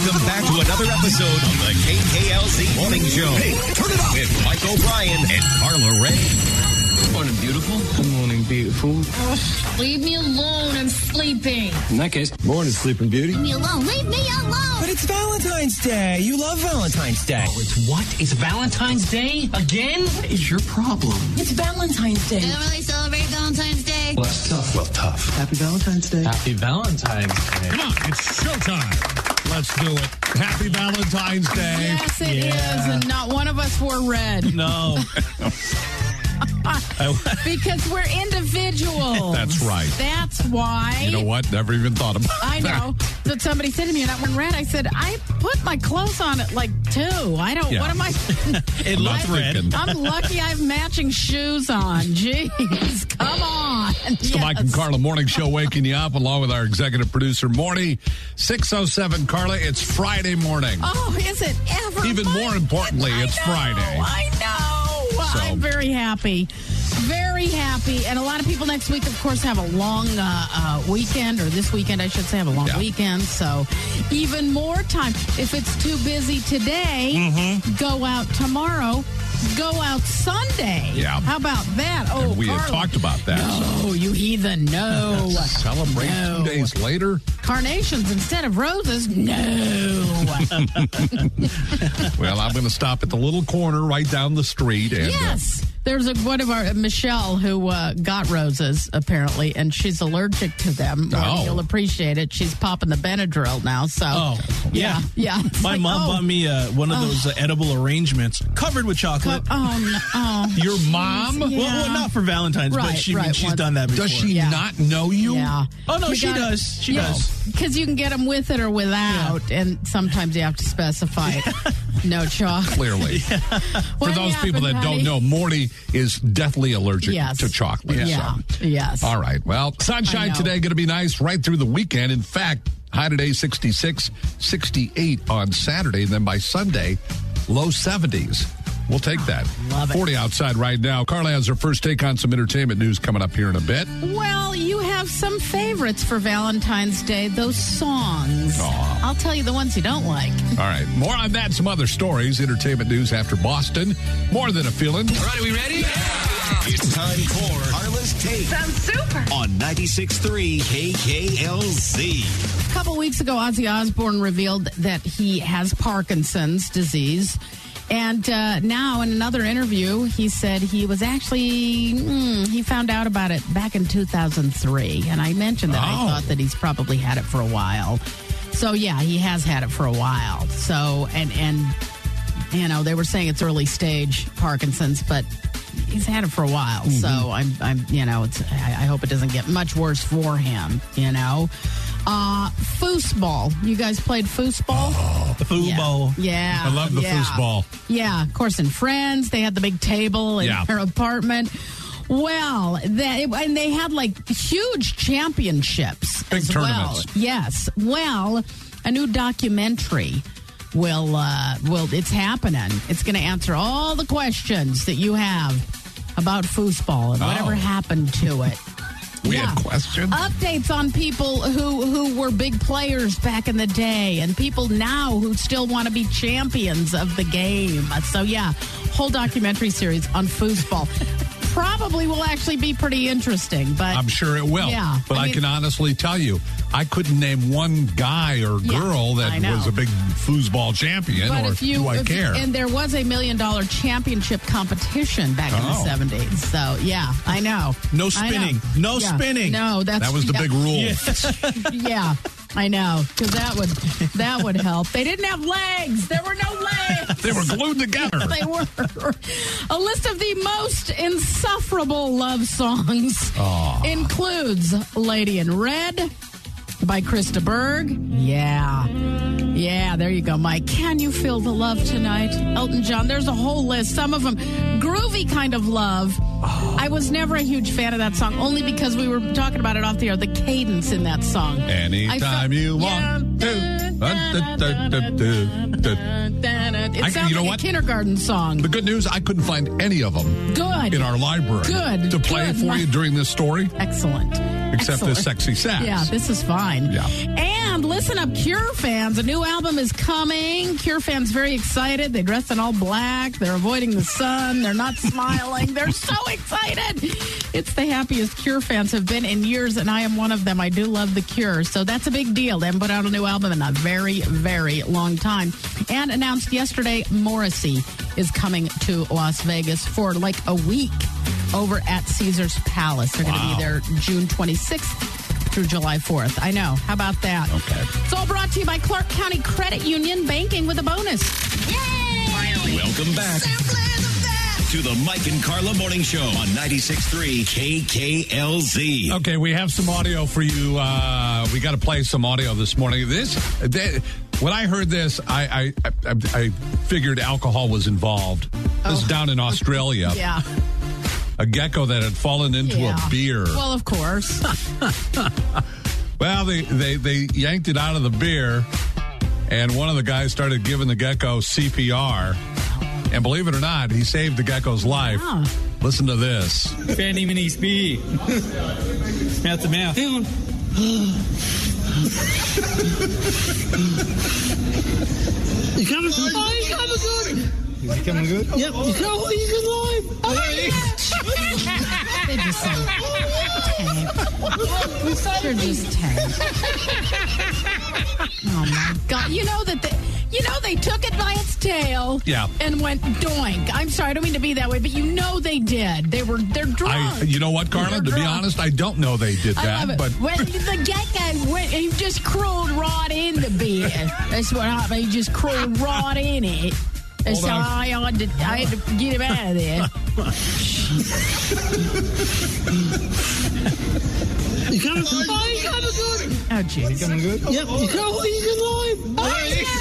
Welcome back to another episode of the KKLZ Morning Show. Hey, turn it up with Mike O'Brien and Carla Ray. Good morning, beautiful. Good morning, beautiful. Oh, leave me alone. I'm sleeping. In that case, morning, Sleeping Beauty. Leave me alone. Leave me alone. But it's Valentine's Day. You love Valentine's Day. oh, it's what? It's Valentine's Day again? What is your problem? It's Valentine's Day. They don't really celebrate Valentine's Day. Well, that's tough. Well, tough. Happy Valentine's Day. Happy Valentine's Day. Come on, it's showtime. Let's do it. Happy Valentine's Day. Yes, it is, and not one of us wore red. No. Because we're individuals. That's right. That's why. You know what? Never even thought about I know. That somebody said to me, and I went red. I said, I put my clothes on at like 2. I don't, Yeah. what am I? It looks red. I'm lucky I have matching shoes on. Jeez, come on. It's the Mike and Carla Morning Show waking you up along with our executive producer, Morty. 6:07, Carla. It's Friday morning. Oh, is it ever? Even more importantly, it's Friday. I know. So. I'm very happy. Very happy. And a lot of people next week, of course, have a long weekend, or this weekend, I should say, have a long weekend. So even more time. If it's too busy today, go out tomorrow. Go out Sunday. Yeah. How about that? Oh, And we Carla. had talked about that. No, you heathen. No. Celebrate 2 days later. Carnations instead of roses? No. Well, I'm going to stop at the little corner right down the street. And, Yes. There's one of our, Michelle, who got roses, apparently, and she's allergic to them. Oh. You'll appreciate it. She's popping the Benadryl now, so. Oh, yeah. Yeah. It's My like, mom bought me one of those edible arrangements covered with chocolate. Oh, no. Your mom? Yeah. Well, not for Valentine's, Right, but she's right. done that before. Does she Yeah. not know you? Yeah. Oh, no, she does. She does. Because you can get them with it or without, and sometimes you have to specify it. No chocolate. Clearly. For What those people happened, that honey? don't know, Morty is deathly allergic Yes. to chocolate. Yeah. So. Yes. All right. Well, I sunshine know. today, going to be nice right through the weekend. In fact, high today 66, 68 on Saturday. And then by Sunday, low 70s. We'll take that. Love it. 40 outside right now. Carla has her first take on some entertainment news coming up here in a bit. Well, you have some favorites for Valentine's Day, those songs. Aw. I'll tell you the ones you don't like. All right. More on that and some other stories. Entertainment news after Boston. More Than a Feeling. All right, are we ready? It's time for Carla's Take. Sounds super. On 96.3 KKLZ. A couple weeks ago, Ozzy Osbourne revealed that he has Parkinson's disease. And now in another interview, he said he was actually, he found out about it back in 2003. And I mentioned that I thought that he's probably had it for a while. So, yeah, he has had it for a while. So, and you know, they were saying it's early stage Parkinson's, but he's had it for a while. So I'm you know, I hope it doesn't get much worse for him, you know. Foosball. You guys played foosball? The foosball. Yeah. I love the foosball. Yeah, of course, in Friends, they had the big table in Yeah. their apartment. Well, and they had like huge championships Big as tournaments. well. Yes. Well, a new documentary will it's happening. It's going to answer all the questions that you have about foosball and whatever happened to it. We had questions. Updates on people who were big players back in the day and people now who still want to be champions of the game. So, yeah, whole documentary series on foosball. Probably will actually be pretty interesting, but I'm sure it will. Yeah, But I mean, can honestly tell you, I couldn't name one guy or girl I that know. was a big foosball champion, But or do I if care? and there was $1 million championship competition back in the 70s. So, yeah, I know. No I know. spinning. No spinning. No, That was the big rule. Yeah, I know, because that would help. They didn't have legs. There were no legs. They were glued together. They were. A list of the most insufferable love songs includes Lady in Red by Krista Berg. Yeah, there you go, Mike. Can You Feel the Love Tonight? Elton John. There's a whole list. Some of them groovy kind of love. I was never a huge fan of that song, only because we were talking about it off the air. The cadence in that song. Anytime you want to. It sounds you know like what? a kindergarten song. The good news, I couldn't find any of them Good. in our library Good. to play it for you during this story, Excellent. except Excellent. this sexy sax. Yeah, this is fine. Yeah. And listen up, Cure fans. A new album is coming. Cure fans very excited. They dress in all black. They're avoiding the sun. They're not smiling. They're so excited. It's the happiest Cure fans have been in years, and I am one of them. I do love the Cure, so that's a big deal. They haven't put out a new album in a very, very long time. And announced yesterday, Morrissey is coming to Las Vegas for like a week over at Caesars Palace. They're going to be there June 26th through July 4th. I know. How about that? Okay. It's all brought to you by Clark County Credit Union, banking with a bonus. Yay! Welcome back to the Mike and Carla Morning Show on 96.3 KKLZ. Okay, we have some audio for you. We got to play some audio this morning. When I heard this, I figured alcohol was involved. This is down in Australia. Yeah. A gecko that had fallen into a beer. Well, of course. Well, they yanked it out of the beer, and one of the guys started giving the gecko CPR. And believe it or not, he saved the gecko's life. Wow. Listen to this. Fanny Mini Speed. Mouth to mouth. Hang on. You coming? Oh, he's coming good. Is he coming good? Yep. He's alive. Oh, They just so tank. They're just tank. Oh my God! You know they took it by its tail. Yeah. And went doink. I'm sorry, I don't mean to be that way, but you know they did. They're drunk. You know what, Carla? To be honest, I don't know they did I love that, it. but When the gecko went, he just crawled right in the beer. That's what happened. He just crawled right in it. And so I had to get him out of there. You coming? Oh, he's coming good. Oh, jeez. He's coming good? Yep. He's alive. Oh,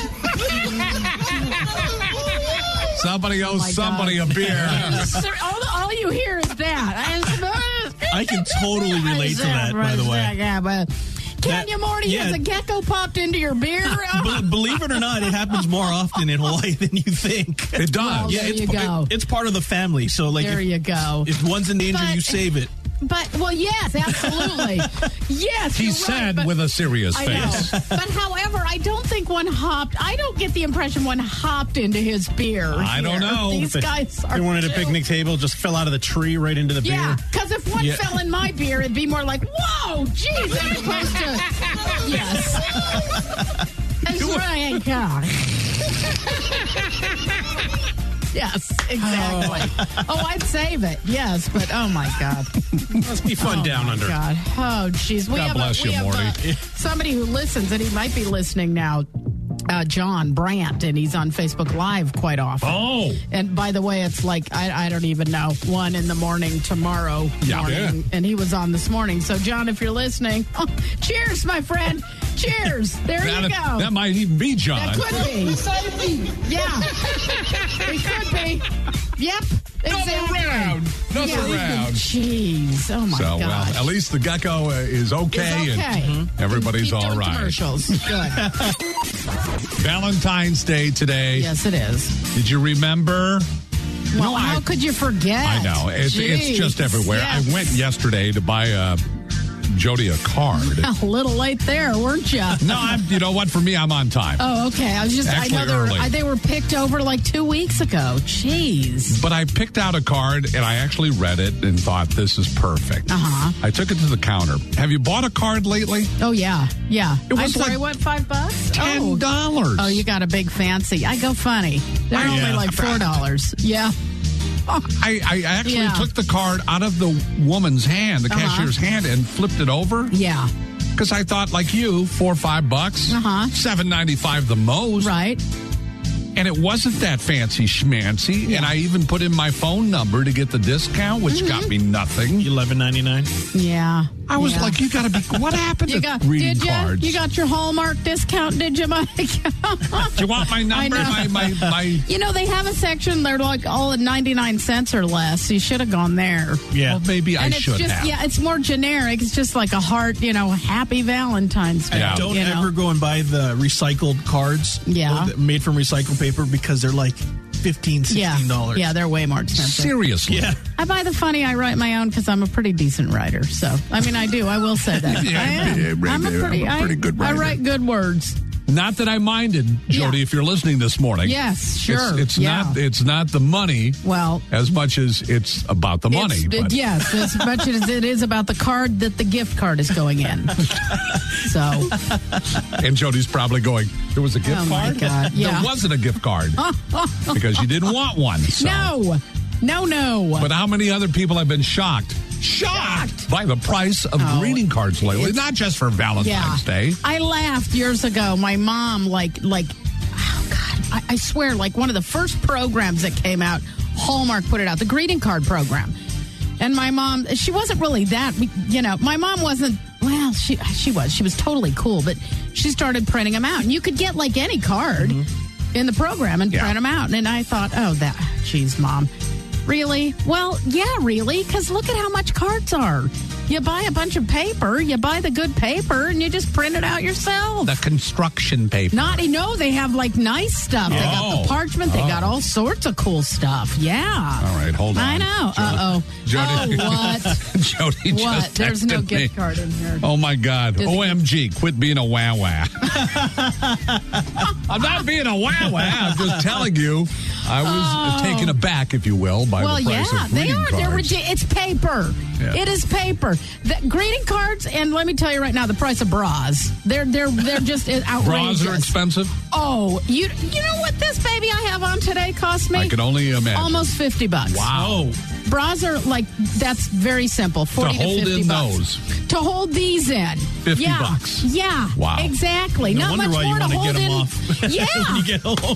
somebody owes somebody a beer. All you hear is that. I can totally relate to that, by the way. Kenya Morty, has a gecko popped into your beer? Believe it or not, it happens more often in Hawaii than you think. It does. Well, there you go. It's part of the family. So, like, there you go. If one's in danger, you save it. But, well, yes, absolutely. Yes, He said with a serious I face. know. But, however, I don't think I don't get the impression one hopped into his beer. I don't know. These guys are They wanted a chill. picnic table, just fell out of the tree right into the beer. Yeah, because if one fell in my beer, it'd be more like, whoa, geez, I'm supposed to. Yes. That's right, God. Yes, exactly. I'd save it. Yes, but oh my God, Must be fun down under. God, oh jeez. God bless you, Morty. Somebody who listens, and he might be listening now. John Brandt, and he's on Facebook Live quite often. Oh. And by the way, it's like, I don't even know, 1 a.m. tomorrow morning. And he was on this morning. So, John, if you're listening, cheers, my friend. Cheers. There you go. That might even be John. That could be. Yeah. It could be. Yep. Exactly. Another round. Jeez. Oh, my God. Well, at least the gecko is okay. It's okay. And everybody's Keep all doing right. Commercials. Good. Valentine's Day today. Yes, it is. Did you remember? Well, how could you forget? I know. It's just everywhere. Yes. I went yesterday to buy Jody a card. A little late there, weren't you? No, you know what? For me, I'm on time. Oh, okay. I was just, Actually, I know early. they were picked over like 2 weeks ago. Jeez. But I picked out a card, and I actually read it and thought, this is perfect. Uh-huh. I took it to the counter. Have you bought a card lately? Oh, yeah. Yeah. It was I'm sorry, like what, $5? $10. Oh, you got a big fancy. I go funny. They're only like $4. Yeah. I actually took the card out of the woman's hand, the cashier's hand, and flipped it over. Yeah. Because I thought, like you, $4 or $5, $7.95 the most. Right. And it wasn't that fancy schmancy. Yeah. And I even put in my phone number to get the discount, which got me nothing. $11.99. Yeah. I was like, you got to be. What happened to reading cards? You got your Hallmark discount, did you, Mike? Do you want my number? My. You know, they have a section, they're like all at 99 cents or less. You should have gone there. Yeah. Well, maybe I should have. Yeah, it's more generic. It's just like a heart, happy Valentine's Day. Yeah. Don't ever go and buy the recycled cards. Yeah. Made from recycled paper, because they're like $15, $16. Yeah, they're way more expensive. Seriously. Yeah. I buy the funny. I write my own because I'm a pretty decent writer. So, I mean, I do. I will say that. Yeah, I am. I'm a pretty good writer. I write good words. Not that I minded, Jody, if you're listening this morning. Yes, sure. It's not the money as much as it's about the money. Yes, as much as it is about the card that the gift card is going in. So. And Jody's probably going, there was a gift card? My God. Yeah. There wasn't a gift card because you didn't want one. So. No. But how many other people have been shocked by the price of greeting cards lately? Not just for Valentine's Day. I laughed years ago. My mom, oh God, I swear, like one of the first programs that came out, Hallmark put it out, the greeting card program. And my mom, she wasn't really that, my mom wasn't, well, she was totally cool, but she started printing them out. And you could get like any card in the program and print them out. And I thought, geez, Mom. Really? Well, yeah, really, because look at how much cards are. You buy a bunch of paper, you buy the good paper, and you just print it out yourself. The construction paper. No, they have like nice stuff. They got the parchment. They got all sorts of cool stuff. Yeah. All right, hold on. I know. Jody. What? Jody what? just There's no texted me. gift card in here. Oh, my God. OMG, quit being a wah-wah. I'm not being a wah-wah. I'm just telling you. I was taken aback, if you will, by the price of greeting cards. They're ridiculous. It's paper. Yeah. It is paper. The greeting cards, and let me tell you right now, the price of bras. They're just outrageous. Bras are expensive? Oh, you know what this baby I have on today cost me? I can only imagine. Almost $50. Wow. Bras are that's very simple. 40 to 50 bucks. Those. To hold these in. $50. Yeah. Wow. Exactly. No Not wonder much why more you to want to hold get them in. off Yeah. when you get home.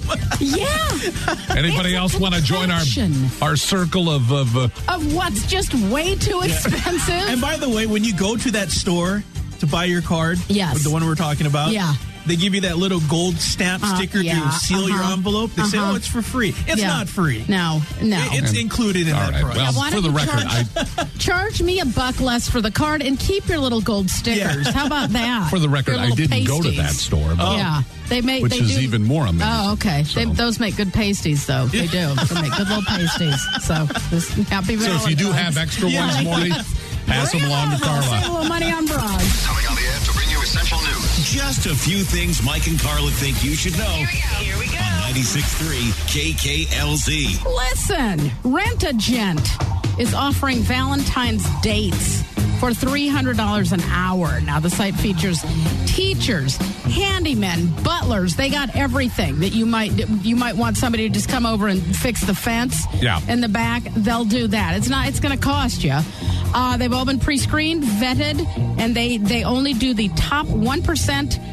Yeah. Anybody else want to join our circle of what's just way too expensive? And by the way, when you go to that store to buy your card, the one we're talking about, they give you that little gold stamp sticker to seal your envelope. They say, it's for free. It's not free. No. It's included in that price. Well, for the record, charge me $1 less for the card and keep your little gold stickers. Yeah. How about that? For the record, I didn't go to that store. Yeah. Which is even more amazing. Oh, okay. So. Those make good pasties, though. They do. They make good little pasties. So, happy Valentine's. So if you do have extra ones, Morty, pass them along to Carla. Save a little money on bras. Coming on the air to bring you essential news. Just a few things Mike and Carla think you should know. Here we go. On 96.3 KKLZ. Listen, Rent-A-Gent is offering Valentine's dates for $300 an hour. Now, the site features teachers, handymen, butlers. They got everything that you might want somebody to just come over and fix the fence in the back. They'll do that. It's going to cost you. They've all been pre-screened, vetted, and they only do the top 1%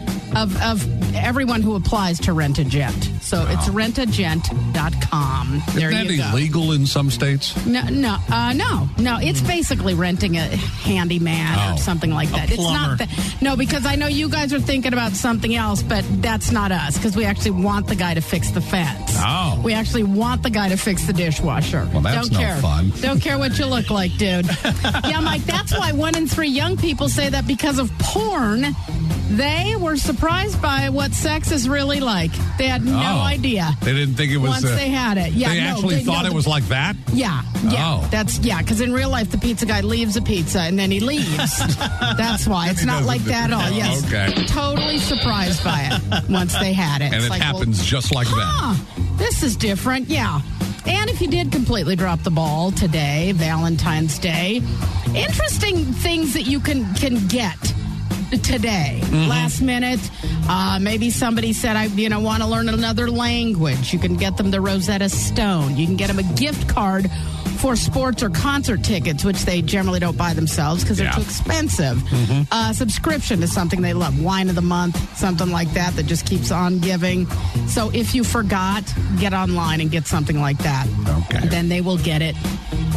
of everyone who applies to Rent-A-Gent. So it's rentagent.com. There Isn't you that go. illegal in some states? No. It's basically renting a handyman or something like that. It's not that. No, because I know you guys are thinking about something else, but that's not us, because we actually want the guy to fix the fence. Oh. We actually want the guy to fix the dishwasher. Well, that's no fun. Don't care what you look like, dude. Yeah, Mike, that's why 1 in 3 young people say that because of porn, they were surprised by what sex is really like. They had no idea. They didn't think it was... Once they had it. Yeah, they actually thought it was like that? Yeah. Because in real life, the pizza guy leaves a pizza and then he leaves. That's why. It's not like that at all. Yes. Okay. Totally surprised by it once they had it. And it's it like, happens just like that. This is different. Yeah. And if you did completely drop the ball today, Valentine's Day, interesting things that you can get today. Last minute, maybe somebody said, I want to learn another language. You can get them the Rosetta Stone. You can get them a gift card for sports or concert tickets, which they generally don't buy themselves because they're too expensive. Subscription is something they love. Wine of the month, something like that just keeps on giving. So if you forgot, get online and get something like that. Okay. Then they will get it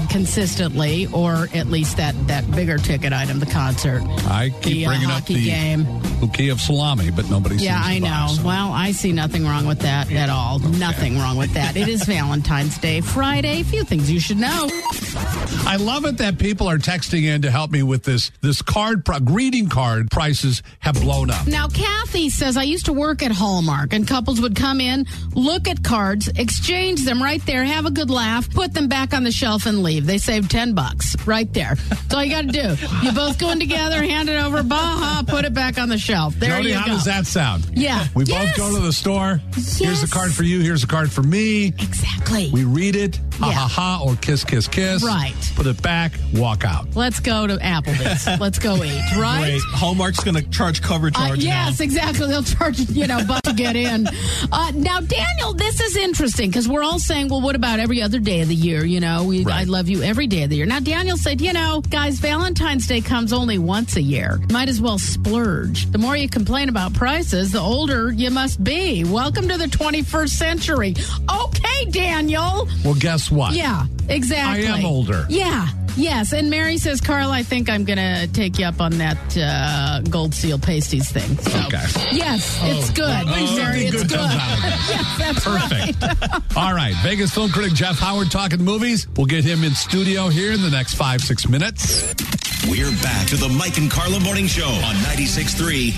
consistently, or at least that bigger ticket item, the concert. I keep bringing up the game. bouquet of salami, but nobody seems to I know. buy, so. Well, I see nothing wrong with that at all. Okay. Nothing wrong with that. It is Valentine's Day Friday. A few things you should know. I love it that people are texting in to help me with this greeting card prices have blown up. Now, Kathy says, I used to work at Hallmark, and couples would come in, look at cards, exchange them right there, have a good laugh, put them back on the shelf and leave. They saved $10 right there. That's all you got to do. You both go in together, hand it over, baha, put it back on the shelf. There Jody, you go. how does that sound? Yeah. We both go to the store. Yes. Here's a card for you. Here's a card for me. Exactly. We read it. Ha ha ha, or kiss, kiss, kiss. Right. Put it back, walk out. Let's go to Applebee's. Let's go eat, right? Great. Hallmark's going to charge cover charge yes, now. Exactly. They'll charge, buck to get in. Now, Daniel, this is interesting because we're all saying, well, what about every other day of the year? I love you every day of the year. Now, Daniel said, guys, Valentine's Day comes only once a year. Might as well splurge. The more you complain about prices, the older you must be. Welcome to the 21st century. Okay, Daniel. Well, guess what? Yeah, exactly. I am older. Yeah. Yes, and Mary says, Carl, I think I'm going to take you up on that Gold Seal pasties thing. So, okay. Yes, it's good. Mary, it's good. Yes, that's perfect. Right. All right, Vegas film critic Jeff Howard talking movies. We'll get him in studio here in the next 5-6 minutes. We're back to the Mike and Carla Morning Show on 96.3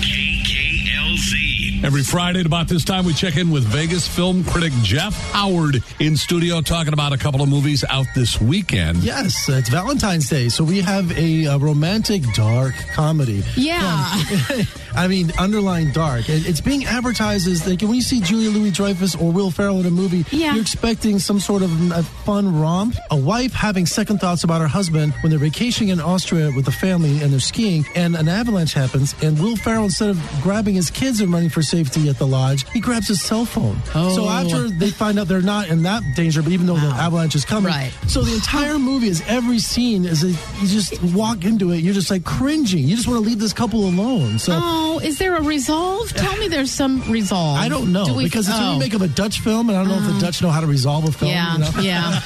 KKLZ. Every Friday at about this time, we check in with Vegas film critic Jeff Howard in studio talking about a couple of movies out this weekend. Yes, it's Valentine's Day, so we have a romantic, dark comedy. Yeah. Underlying dark. It's being advertised as, like, when you see Julia Louis-Dreyfus or Will Ferrell in a movie, you're expecting some sort of a fun romp. A wife having second thoughts about her husband when they're vacationing in Austria with the family and they're skiing, and an avalanche happens, and Will Ferrell, instead of grabbing his kids and running for safety at the lodge, he grabs his cell phone. Oh. So after they find out they're not in that danger, but even though the avalanche is coming. Right. So the entire movie is every scene is you just walk into it, you're just like cringing. You just want to leave this couple alone. So is there a resolve? Tell me there's some resolve. I don't know, because it's a remake of a Dutch film, and I don't know if the Dutch know how to resolve a film. Yeah, yeah.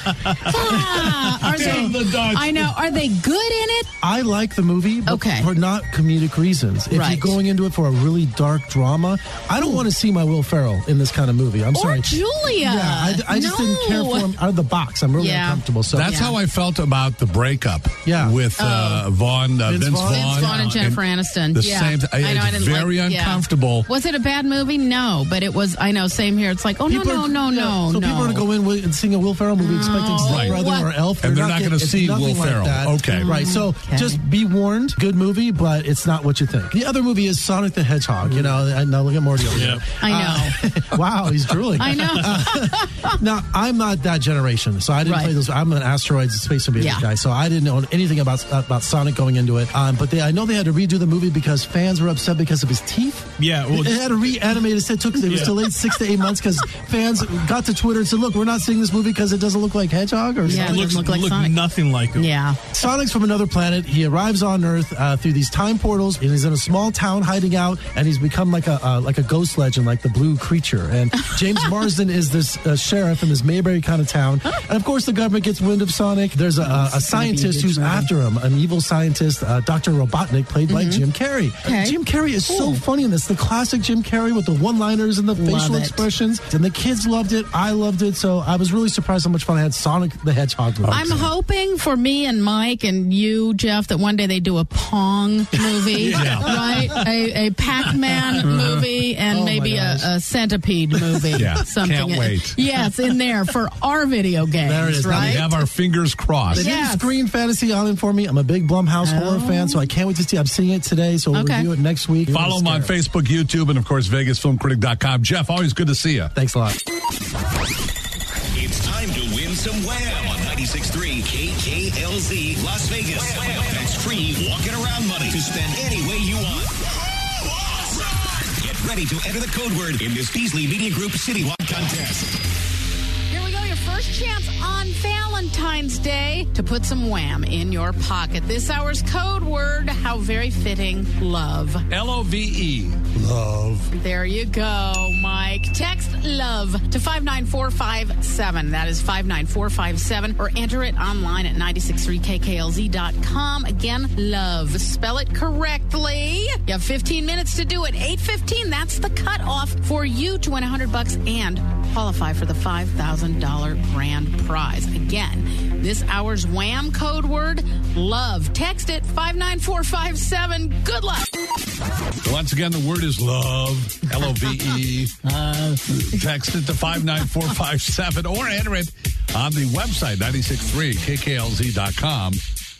Are they good in it? I like the movie, but for not comedic reasons. If you're going into it for a really dark drama, I don't want to see my Will Ferrell in this kind of movie. I'm sorry. Or Julia. Yeah, I just didn't care for him out of the box. I'm really uncomfortable. So that's how I felt about the breakup with Vince Vaughn and Jennifer Aniston. The same. It's very uncomfortable. Was it a bad movie? No, but it was. I know. Same here. It's like, no. So people are going to go in and seeing a Will Ferrell movie expecting Step Brother or Elf, and they're not going to see Will Ferrell. Okay, right. So just be warned. Good movie, but it's not what you think. The other movie is Sonic the Hedgehog. Now look at Morty over here. I know. Wow, he's drooling. I know. Now, I'm not that generation, so I didn't play those. I'm an Asteroids and Space Invaders guy, so I didn't know anything about Sonic going into it. But I know they had to redo the movie because fans were upset because of his teeth. Yeah, well, they had to reanimate it. It was delayed 6 to 8 months because fans got to Twitter and said, "Look, we're not seeing this movie because it doesn't look like Hedgehog or something." It looks like Sonic. Nothing like him. Yeah, Sonic's from another planet. He arrives on Earth through these time portals, and he's in a small town hiding out, and he's become like a ghost legend, like the Blue Creature. And James Marsden is this sheriff in this Mayberry kind of town, and of course the government gets wind of Sonic. There's a scientist who's after him, an evil scientist, Dr. Robotnik, played by Jim Carrey. Okay. Jim Carrey is so funny in this. The classic Jim Carrey with the one-liners and the facial expressions, and the kids loved it. I loved it, so I was really surprised how much fun I had. Sonic the Hedgehog movie. I'm hoping for me and Mike and you, Jeff, that one day they do a Pong movie, right? A Pac-Man movie, and maybe a Centipede movie. Yeah, something. Can't wait. Yes, in there for our video games. There it is. Right? We have our fingers crossed. They didn't screen Fantasy Island for me. I'm a big Blumhouse horror fan, so I can't wait to see. I'm seeing it today, so we'll review it next week. Follow him on Facebook, YouTube, and of course VegasFilmCritic.com. Jeff, always good to see you. Thanks a lot. It's time to win some Wham on 96.3 KKLZ Las Vegas. That's free walking around money to spend any way you want. Get ready to enter the code word in this Beasley Media Group Citywide contest. Here we go. Your your first chance on Valentine's Day to put some wham in your pocket. This hour's code word, how very fitting, love. L-O-V-E. Love. There you go, Mike. Text love to 59457. That is 59457. Or enter it online at 963kklz.com. Again, love. Spell it correctly. You have 15 minutes to do it. 8:15. That's the cutoff for you to win $100 and qualify for the $5,000 grand prize. Again, this hour's wham code word, love. Text it 59457. Good luck. Once again, the word is love. L-O-V-E. Text it to 59457 or enter it on the website, 963kklz.com.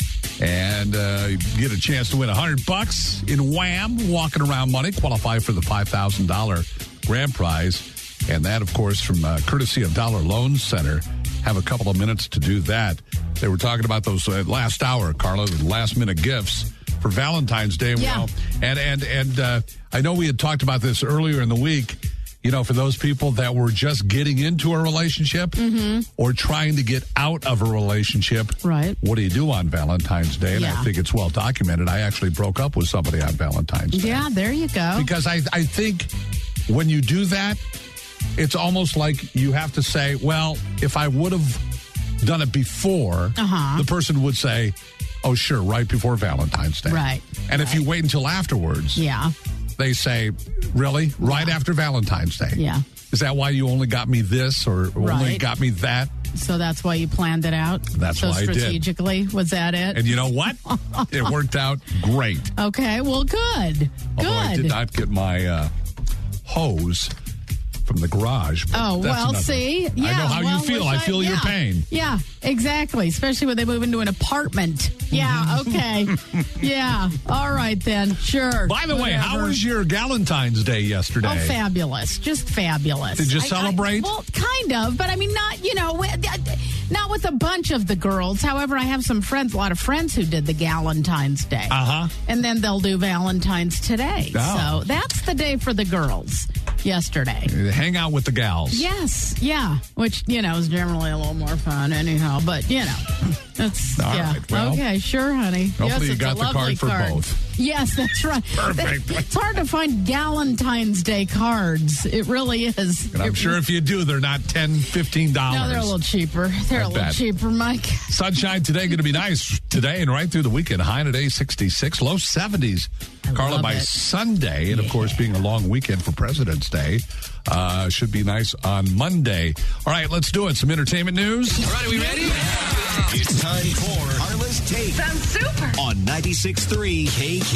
And get a chance to win $100 in wham, walking around money, qualify for the $5,000 grand prize. And that, of course, from courtesy of Dollar Loan Center. Have a couple of minutes to do that. They were talking about those last hour, Carla, the last-minute gifts for Valentine's Day. Yeah. And I know we had talked about this earlier in the week. You know, for those people that were just getting into a relationship or trying to get out of a relationship, right? What do you do on Valentine's Day? And I think it's well documented. I actually broke up with somebody on Valentine's Day. Yeah, there you go. Because I think when you do that, it's almost like you have to say, well, if I would have done it before, the person would say, oh, sure, right before Valentine's Day. Right. And if you wait until afterwards, they say, really? Right after Valentine's Day? Yeah. Is that why you only got me this or only got me that? So that's why you planned it out? That's why I did. Strategically? Was that it? And you know what? It worked out great. Okay, well, good. Although I did not get my hose from the garage. Oh, well, nothing. See? Yeah, I know how you feel. I feel your pain. Yeah, exactly. Especially when they move into an apartment. Yeah, okay. Yeah, all right then. Sure. By the way, how was your Galentine's Day yesterday? Oh, fabulous. Just fabulous. Did you celebrate? Well, kind of, but I mean, not with a bunch of the girls. However, I have a lot of friends who did the Galentine's Day. And then they'll do Valentine's today. Oh. So that's the day for the girls yesterday. Hang out with the gals. Yes, yeah. Which, is generally a little more fun anyhow. But, that's, all right. Well, okay, sure, honey. Hopefully you got the card for both. Yes, that's right. Perfect. It's hard to find Galentine's Day cards. It really is. And I'm sure if you do, they're not $10, $15. No, they're a little cheaper. They're a little cheaper, Mike. Sunshine today, going to be nice today and right through the weekend. High today, 66, low 70s. Carla, by Sunday, and of course, being a long weekend for President's Day, should be nice on Monday. All right, let's do it. Some entertainment news. All right, are we ready? It's time for Carla's Take. Sounds super. On 96.3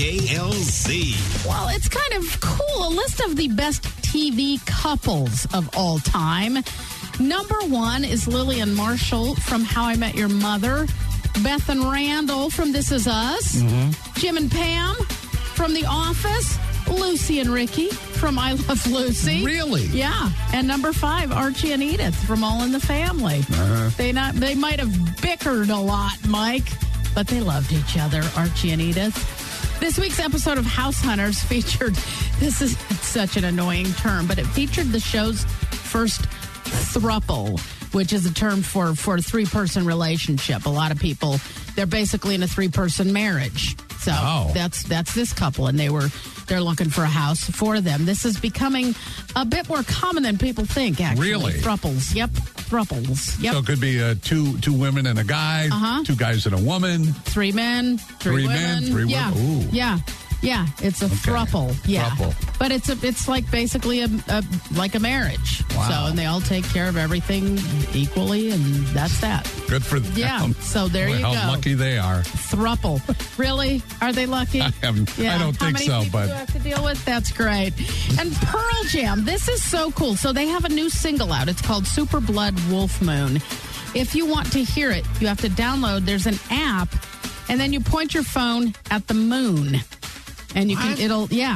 KKLZ. Well, it's kind of cool. A list of the best TV couples of all time. Number one is Lillian Marshall from How I Met Your Mother. Beth and Randall from This Is Us. Jim and Pam from The Office. Lucy and Ricky from I Love Lucy. Really? Yeah. And number 5, Archie and Edith from All in the Family. They might have bickered a lot, Mike, but they loved each other, Archie and Edith. This week's episode of House Hunters featured, this is such an annoying term, but it featured the show's first throuple, which is a term for a 3-person relationship. A lot of people, they're basically in a 3-person marriage. So that's this couple, and they're looking for a house for them. This is becoming a bit more common than people think, actually. Really? Thruples. Yep. Thruples. Yep. So it could be two women and a guy, 2 guys and a woman. 3 men, 3 women. 3 women. Ooh. Yeah, it's a throuple. Yeah, but it's like basically a marriage. Wow. So and they all take care of everything equally, and that's that. Good for them. Yeah. So there you go. How lucky they are. Throuple. Really? Are they lucky? I don't think so. How many people do you have to deal with? That's great. And Pearl Jam. This is so cool. So they have a new single out. It's called Super Blood Wolf Moon. If you want to hear it, you have to download. There's an app, and then you point your phone at the moon. And you can, you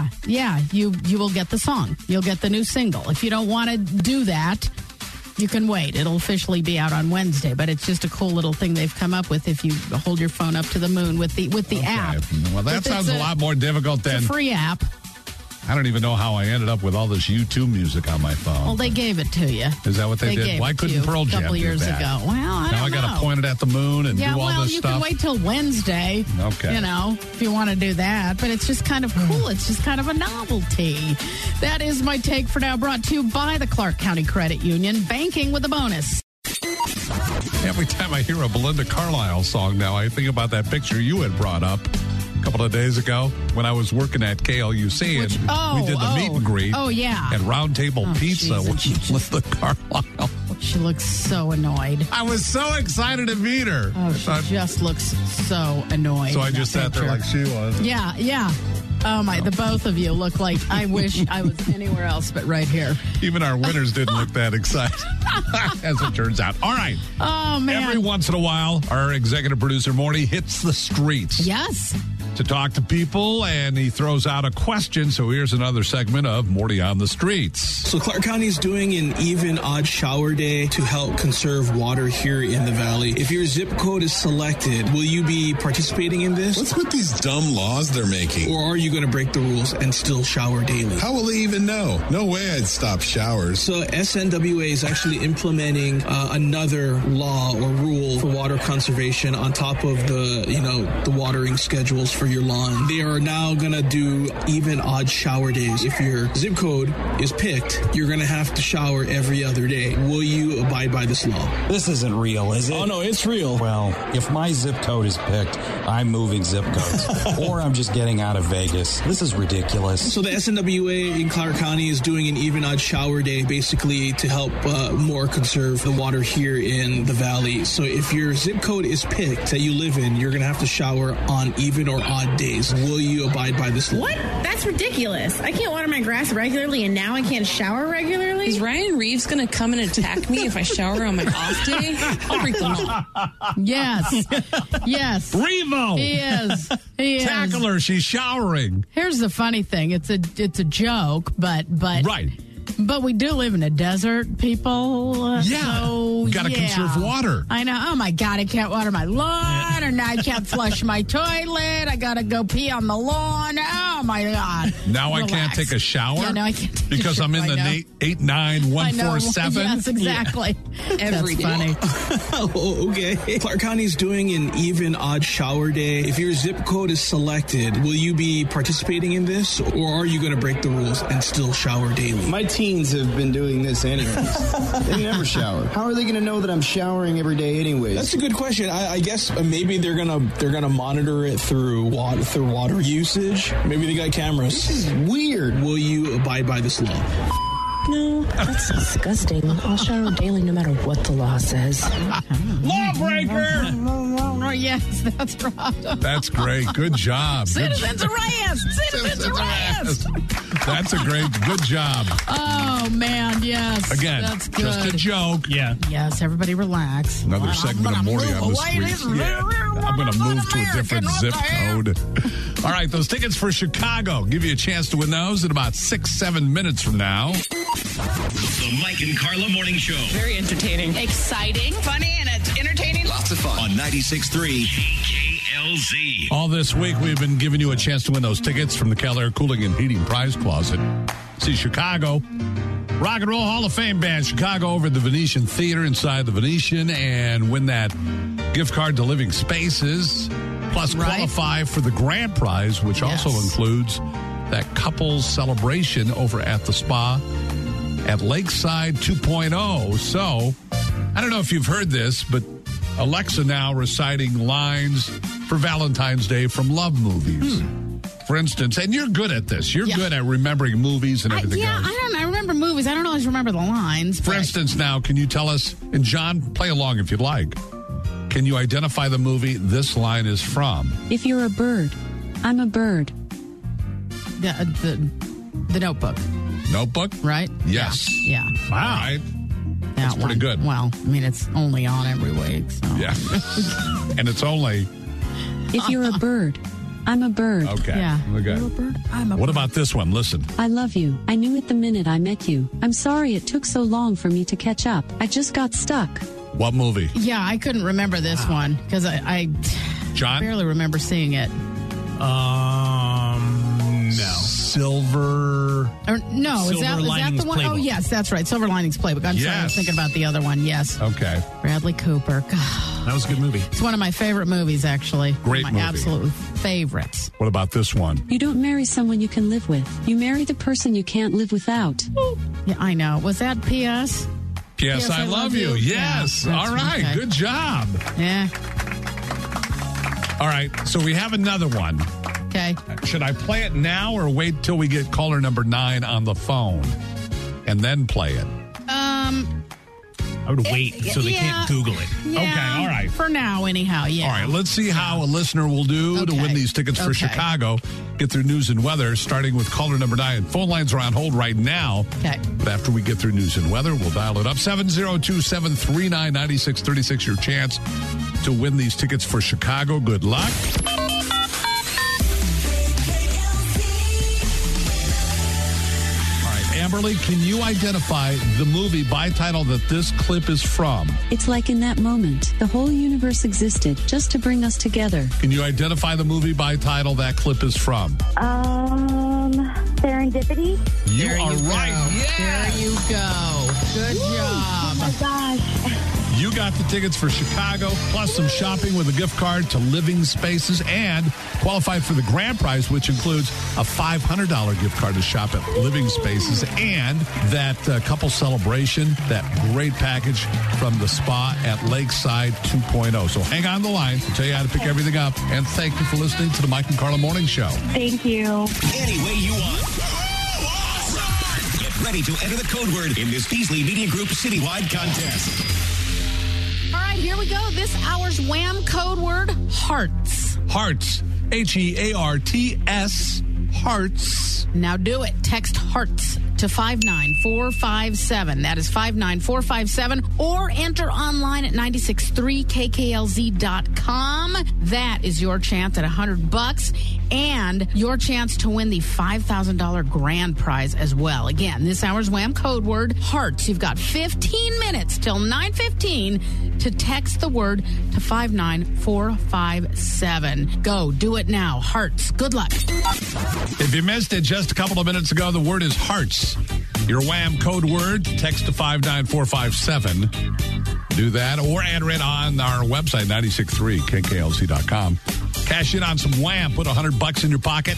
will get the song. You'll get the new single. If you don't want to do that, you can wait. It'll officially be out on Wednesday, but it's just a cool little thing they've come up with if you hold your phone up to the moon with the app. Well, that sounds a lot more difficult than... It's a free app. I don't even know how I ended up with all this U2 music on my phone. Well, they gave it to you. Is that what they did? Why couldn't Pearl Jam do that? A couple years ago. Well, I don't know. Now I got to point it at the moon and do all this stuff. You can wait till Wednesday. Okay. If you want to do that. But it's just kind of cool. It's just kind of a novelty. That is my take for now, brought to you by the Clark County Credit Union. Banking with a bonus. Every time I hear a Belinda Carlisle song now, I think about that picture you had brought up a couple of days ago when I was working at KLUC and we did the meet and greet at Round Table Pizza with Belinda Carlisle. She looks so annoyed. I was so excited to meet her. Oh, she just looks so annoyed. So I just sat there like she was. Yeah. Oh, my. The both of you look like I wish I was anywhere else but right here. Even our winners didn't look that excited, as it turns out. All right. Oh, man. Every once in a while, our executive producer, Morty, hits the streets. Yes. To talk to people, and he throws out a question. So here's another segment of Morty on the Streets. So Clark County is doing an even odd shower day to help conserve water here in the valley. If your zip code is selected, will you be participating in this? What's with these dumb laws they're making? Or are you going to break the rules and still shower daily? How will they even know? No way I'd stop showers. So SNWA is actually implementing another law or rule for water conservation on top of the watering schedules for your lawn. They are now going to do even odd shower days. If your zip code is picked, you're going to have to shower every other day. Will you abide by this law? This isn't real, is it? Oh, no, it's real. Well, if my zip code is picked, I'm moving zip codes. Or I'm just getting out of Vegas. This is ridiculous. So the SNWA in Clark County is doing an even odd shower day basically to help more conserve the water here in the valley. So if your zip code is picked that you live in, you're going to have to shower on even or odd days. Will you abide by this law? What? That's ridiculous. I can't water my grass regularly and now I can't shower regularly? Is Ryan Reeves going to come and attack me if I shower on my off day? I'll break the law. Yes. Yes. Revo! He is. Tackle her. She's showering. Here's the funny thing. It's a joke, but right. But we do live in a desert, people. So, got to conserve water. I know. Oh, my God. I can't water my lawn, and I can't flush my toilet. I got to go pee on the lawn. Oh, my God. Now Relax. I can't take a shower? Yeah, no, I can't take because I'm in the 89147? Yes, exactly. Every day. Funny. Oh, okay. Clark County is doing an even odd shower day. If your zip code is selected, will you be participating in this, or are you going to break the rules and still shower daily? My teens have been doing this anyways. They never shower. How are they going to know that I'm showering every day anyways? That's a good question. I guess maybe they're gonna monitor it through water usage. Maybe they got cameras. This is weird. Will you abide by this law? No, that's disgusting. I'll shower daily no matter what the law says. Lawbreaker! Yes, that's right. That's great. Good job. Citizens arrest! Citizens arrest! That's a good job. Oh, man, yes. Again, that's good. Just a joke. Yeah. Yes, everybody relax. Another segment of Morty on the Streets. I'm going to move to a different zip code. All right, those tickets for Chicago. Give you a chance to win those in about 6-7 minutes from now. The Mike and Carla Morning Show. Very entertaining. Exciting. Funny and it's entertaining. Lots of fun. On 96.3 KKLZ. All this week, we've been giving you a chance to win those tickets from the Keller Cooling and Heating Prize Closet. See Chicago. Rock and Roll Hall of Fame band, Chicago, over at the Venetian Theater inside the Venetian, and win that gift card to Living Spaces. Plus, qualify for the grand prize, which also includes that couples celebration over at the spa at Lakeside 2.0. So, I don't know if you've heard this, but Alexa now reciting lines for Valentine's Day from love movies. For instance, and you're good at this. You're good at remembering movies and everything else. I remember movies. I don't always remember the lines. For instance, now, can you tell us, and John, play along if you'd like. Can you identify the movie this line is from? If you're a bird, I'm a bird. The Notebook. Notebook? Right? Yes. Yeah. Wow. Right. That's pretty good. Well, I mean, it's only on every week. So. Yeah. And it's only... If you're a bird, I'm a bird. Okay. Yeah. Okay. You're a bird, I'm a What bird. about this one? Listen. I love you. I knew it the minute I met you. I'm sorry it took so long for me to catch up. I just got stuck. What movie? Yeah, I couldn't remember this one because I John? barely remember seeing it. No. Silver. Or, no, is that the one? Playbook. Oh, yes, that's right. Silver Linings Playbook. I'm sorry, I was thinking about the other one. Yes. Okay. Bradley Cooper. That was a good movie. It's one of my favorite movies, actually. Great one of my movie. absolute favorites. What about this one? You don't marry someone you can live with. You marry the person you can't live without. Yeah, I know. Was that P.S.? P.S. I love you. Yes. Yeah, all right. okay. Good job. Yeah. All right. So we have another one. Okay. Should I play it now or wait till we get caller number 9 on the phone and then play it? I would wait so they can't Google it. Yeah, Okay, all right. For now, anyhow, yeah. All right, let's see how a listener will do to win these tickets for Chicago. Get through news and weather, starting with caller number 9. Phone lines are on hold right now. Okay. But after we get through news and weather, we'll dial it up. 702-739-9636, your chance to win these tickets for Chicago. Good luck. Amberly, can you identify the movie by title that this clip is from? It's like in that moment, the whole universe existed just to bring us together. Can you identify the movie by title that clip is from? Serendipity. You are right. Yes. There you go. Good job. Oh my gosh. You got the tickets for Chicago, plus some shopping with a gift card to Living Spaces, and qualified for the grand prize, which includes a $500 gift card to shop at Living Spaces and that couple celebration, that great package from the spa at Lakeside 2.0. So hang on the line. We'll tell you how to pick everything up. And thank you for listening to the Mike and Carla Morning Show. Thank you. Any way you want. Get ready to enter the code word in this Beasley Media Group citywide contest. All right, here we go. This hour's Wham code word, hearts. Hearts. Hearts. Hearts. Now do it. Text hearts to 59457. That is 59457. Or enter online at 963kklz.com. That is your chance at $100 and your chance to win the $5,000 grand prize as well. Again, this hour's Wham code word, hearts. You've got 15 minutes till 9:15 to text the word to 59457. Go. Do it now. Hearts. Good luck. If you missed it just a couple of minutes ago, the word is hearts. Your Wham code word, text to 59457. Do that or enter it on our website, 963kklz.com. Cash in on some Wham. Put $100 in your pocket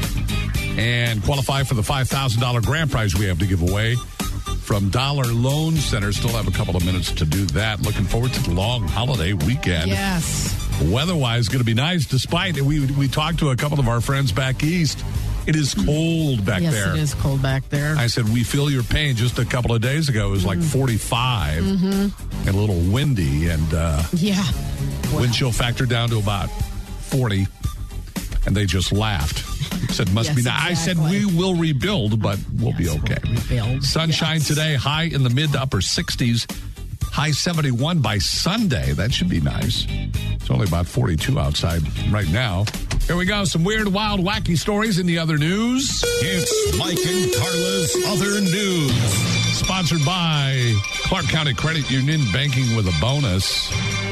and qualify for the $5,000 grand prize we have to give away from Dollar Loan Center. Still have a couple of minutes to do that. Looking forward to the long holiday weekend. Yes. Weather-wise, going to be nice, despite we talked to a couple of our friends back east. It is cold back there. Yes, it is cold back there. I said, we feel your pain. Just a couple of days ago, it was like 45 and a little windy. And wind chill factor down to about 40. And they just laughed. Said, must be now. Exactly. I said, we will rebuild, but we'll be okay. We'll rebuild. Sunshine today, high in the mid to upper 60s. High 71 by Sunday. That should be nice. It's only about 42 outside right now. Here we go. Some weird, wild, wacky stories in the other news. It's Mike and Carla's Other News. Sponsored by Clark County Credit Union, banking with a bonus.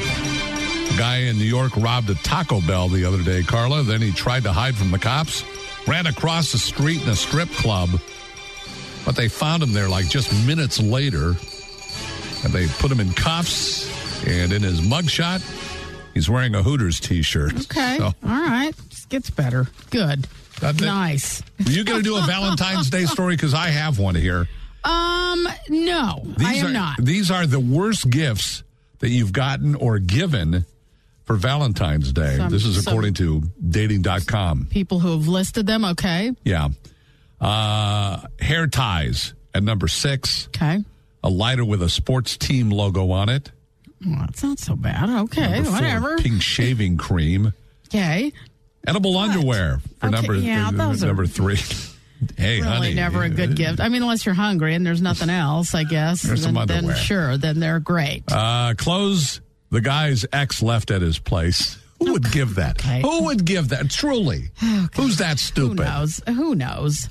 A guy in New York robbed a Taco Bell the other day, Carla. Then he tried to hide from the cops. Ran across the street in a strip club. But they found him there like just minutes later. And they put him in cuffs, and in his mugshot, he's wearing a Hooters T-shirt. Okay. So, all right. Just gets better. Good. Nice. Are you going to do a Valentine's Day story? Because I have one here. No, I am not. These are the worst gifts that you've gotten or given for Valentine's Day. This is according to Dating.com. People who have listed them, okay. Yeah. Hair ties at number 6. Okay. A lighter with a sports team logo on it. Well, it's not so bad. Okay, Number 4, whatever. pink shaving cream. Okay. Edible underwear for number 3. Hey, really honey. Never a good gift. I mean, unless you're hungry and there's nothing else, I guess. There's some underwear. Then sure, then they're great. Clothes the guy's ex left at his place. Who would give that? Okay. Who would give that? Truly. Okay. Who's that stupid? Who knows?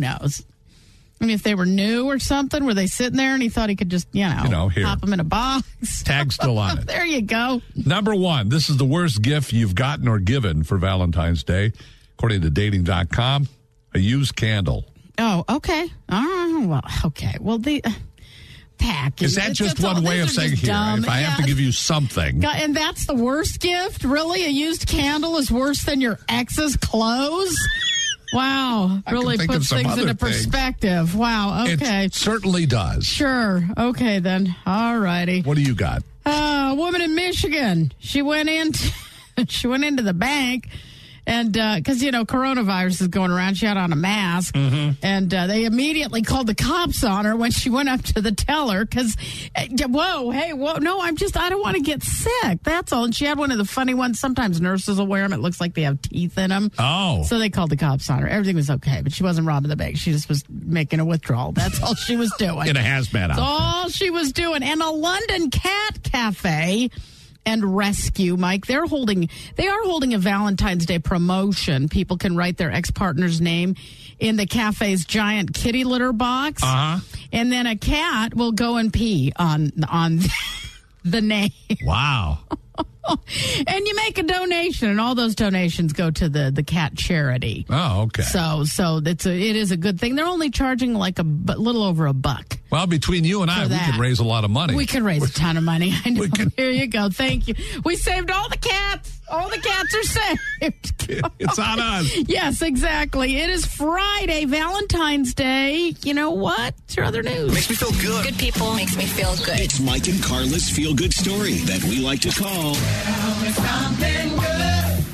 I mean, if they were new or something, were they sitting there and he thought he could just, here. Pop them in a box? Tag still on it. There you go. Number 1, this is the worst gift you've gotten or given for Valentine's Day, according to Dating.com. A used candle. Oh, okay. Well, okay. Well, the pack. Is that just one way of saying, here, if I have to give you something? And that's the worst gift? Really? A used candle is worse than your ex's clothes? Wow. Really puts things into perspective. Wow. Okay. It certainly does. Sure. Okay, then. All righty. What do you got? A woman in Michigan. She went into the bank. And because, coronavirus is going around, she had on a mask. Mm-hmm. And they immediately called the cops on her when she went up to the teller because, no, I don't want to get sick. That's all. And she had one of the funny ones. Sometimes nurses will wear them. It looks like they have teeth in them. Oh. So they called the cops on her. Everything was okay, but she wasn't robbing the bank. She just was making a withdrawal. That's all she was doing. In a hazmat outfit. That's all she was doing. And a London cat cafe and rescue, Mike. They are holding a Valentine's Day promotion. People can write their ex-partner's name in the cafe's giant kitty litter box. Uh-huh. And then a cat will go and pee on the name. Wow. And you make a donation, and all those donations go to the cat charity. Oh, okay. So it is a good thing. They're only charging like a little over $1. Well, between you and I, we could raise a lot of money. We could raise a ton of money. I know. Here you go. Thank you. We saved all the cats. All the cats are saved. It's on us. Yes, exactly. It is Friday, Valentine's Day. You know what? It's your other news. Makes me feel good. Good people makes me feel good. It's Mike and Carla's feel-good story that we like to call... Something good.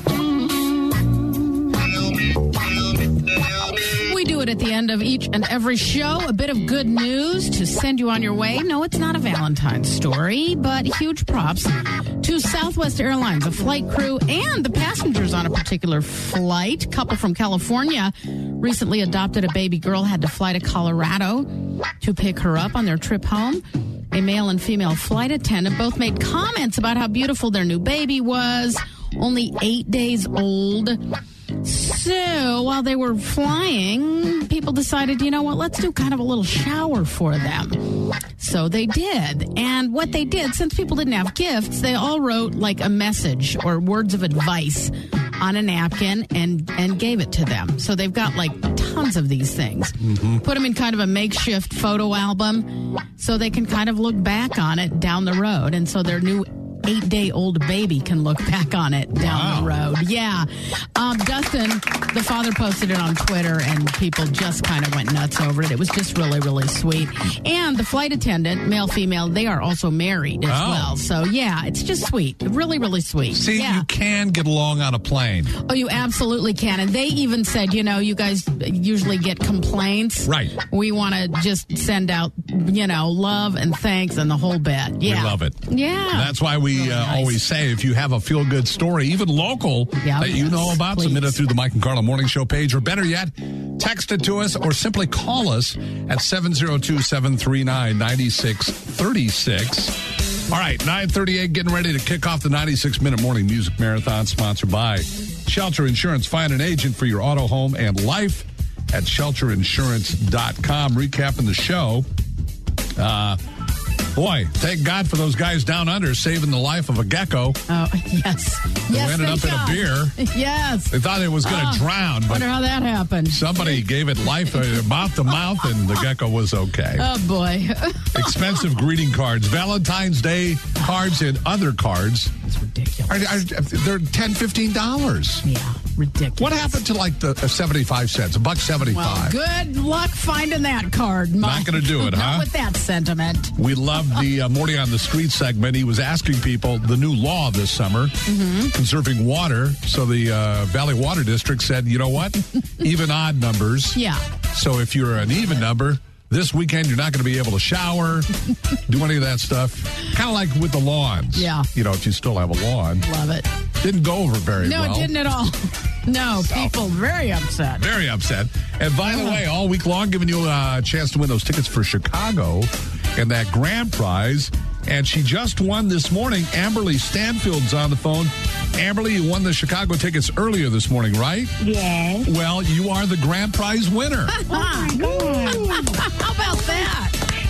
We do it at the end of each and every show. A bit of good news to send you on your way. No, it's not a Valentine's story, but huge props to Southwest Airlines, the flight crew, and the passengers on a particular flight. A couple from California recently adopted a baby girl, had to fly to Colorado to pick her up on their trip home. A male and female flight attendant both made comments about how beautiful their new baby was, only 8 days old. So while they were flying, people decided, you know what, let's do kind of a little shower for them. So they did. And what they did, since people didn't have gifts, they all wrote like a message or words of advice on a napkin and gave it to them. So they've got like tons of these things. Mm-hmm. Put them in kind of a makeshift photo album so they can kind of look back on it down the road. And so their new 8-day-old baby can look back on it down the road. Yeah. Dustin, the father, posted it on Twitter, and people just kind of went nuts over it. It was just really, really sweet. And the flight attendant, male, female, they are also married as well. So, yeah, it's just sweet. Really, really sweet. See, you can get along on a plane. Oh, you absolutely can. And they even said, you guys usually get complaints. Right. We want to just send out, love and thanks and the whole bit. Yeah. We love it. Yeah. That's why we always say, if you have a feel-good story, even local, that you know about, submit it through the Mike and Carla Morning Show page, or better yet, text it to us or simply call us at 702-739-9636. All right, 9:38, getting ready to kick off the 96-minute morning music marathon, sponsored by Shelter Insurance. Find an agent for your auto, home, and life at shelterinsurance.com. Recapping the show. Boy, thank God for those guys down under saving the life of a gecko. Oh, yes. Who ended up in a beer. Yes. They thought it was going to drown. But wonder how that happened. Somebody gave it life mouth to mouth, and the gecko was okay. Oh, boy. Expensive greeting cards, Valentine's Day cards, and other cards. It's ridiculous. They're $10, $15. Yeah, ridiculous. What happened to like the 75 cents, $1.75? Well, good luck finding that card, Mike. Not going to do it, huh? Not with that sentiment. We love the Morty on the Street segment. He was asking people the new law this summer, conserving water. So the Valley Water District said, you know what? Even odd numbers. Yeah. So if you're an even number, this weekend you're not going to be able to shower, do any of that stuff. Kind of like with the lawns. Yeah. If you still have a lawn. Love it. Didn't go over very well. No, it didn't at all. No, people very upset. Very upset. And by the way, all week long, giving you a chance to win those tickets for Chicago and that grand prize. And she just won this morning. Amberly Stanfield's on the phone. Amberly, you won the Chicago tickets earlier this morning, right? Yes. Well, you are the grand prize winner. Oh, my God. How about that?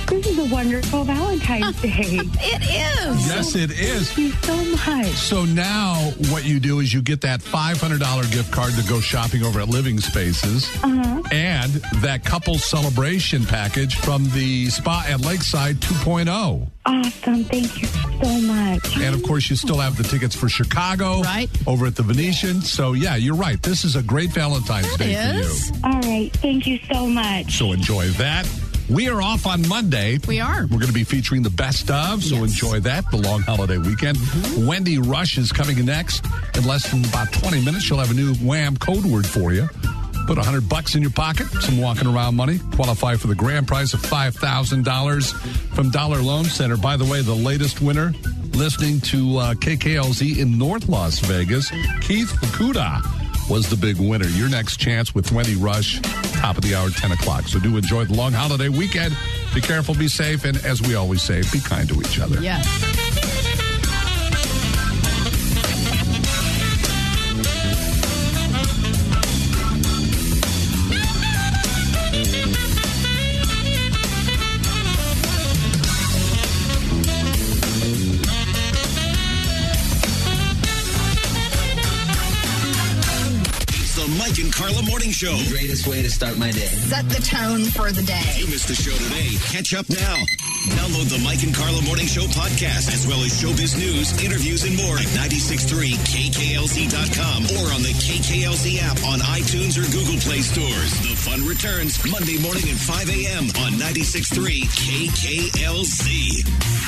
This is a wonderful Valentine's Day. It is. Yes, it is. Thank you so much. So now what you do is you get that $500 gift card to go shopping over at Living Spaces and that couple celebration package from the Spa at Lakeside 2.0. Awesome. Thank you so much. And, of course, you still have the tickets for Chicago over at the Venetian. So, yeah, you're right. This is a great Valentine's Day for you. All right. Thank you so much. So enjoy that. We are off on Monday. We are. We're going to be featuring the best of, so enjoy that, the long holiday weekend. Wendy Rush is coming next. In less than about 20 minutes, she'll have a new Wham code word for you. Put $100 in your pocket, some walking around money. Qualify for the grand prize of $5,000 from Dollar Loan Center. By the way, the latest winner, listening to KKLZ in North Las Vegas, Keith Fukuda was the big winner. Your next chance with Wendy Rush, top of the hour, 10 o'clock. So do enjoy the long holiday weekend. Be careful, be safe, and as we always say, be kind to each other. Yes. Mike and Carla Morning Show. The greatest way to start my day. Set the tone for the day. If you missed the show today, catch up now. Download the Mike and Carla Morning Show podcast, as well as showbiz news, interviews, and more at 963KKLZ.com or on the KKLZ app on iTunes or Google Play stores. The fun returns Monday morning at 5 a.m. on 963 KKLZ.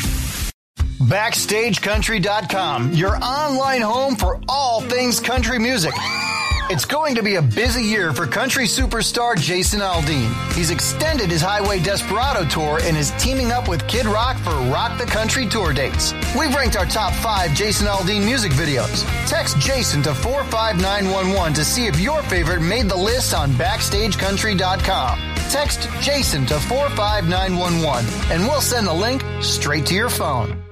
BackstageCountry.com, your online home for all things country music. It's going to be a busy year for country superstar Jason Aldean. He's extended his Highway Desperado tour and is teaming up with Kid Rock for Rock the Country tour dates. We've ranked our top 5 Jason Aldean music videos. Text Jason to 45911 to see if your favorite made the list on BackstageCountry.com. Text Jason to 45911 and we'll send the link straight to your phone.